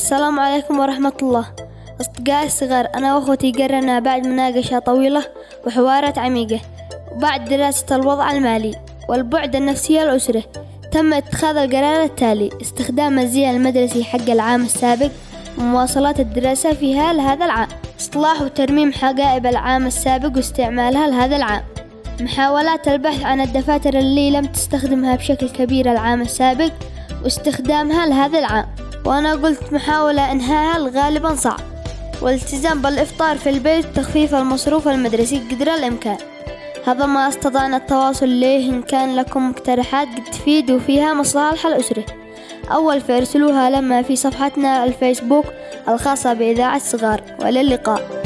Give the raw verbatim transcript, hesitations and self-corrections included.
السلام عليكم ورحمة الله. أصدقائي الصغار، أنا وأخوتي قررنا بعد مناقشة طويلة وحوارات عميقة وبعد دراسة الوضع المالي والبعد النفسي للأسرة، تم اتخاذ القرار التالي: استخدام الزي المدرسي حق العام السابق ومواصلات الدراسة فيها لهذا العام، إصلاح وترميم حقائب العام السابق واستعمالها لهذا العام، محاولات البحث عن الدفاتر اللي لم تستخدمها بشكل كبير العام السابق واستخدامها لهذا العام. وأنا قلت محاولة إنهائها غالبا صعب، والالتزام بالإفطار في البيت وتخفيف المصروف المدرسي قدر الإمكان. هذا ما استطعنا التواصل ليه. إن كان لكم مقترحات قد تفيدوا فيها مصالح الأسرة، أول فارسلوها لما في صفحتنا الفيسبوك الخاصة بإذاعة صغار. وإلى اللقاء.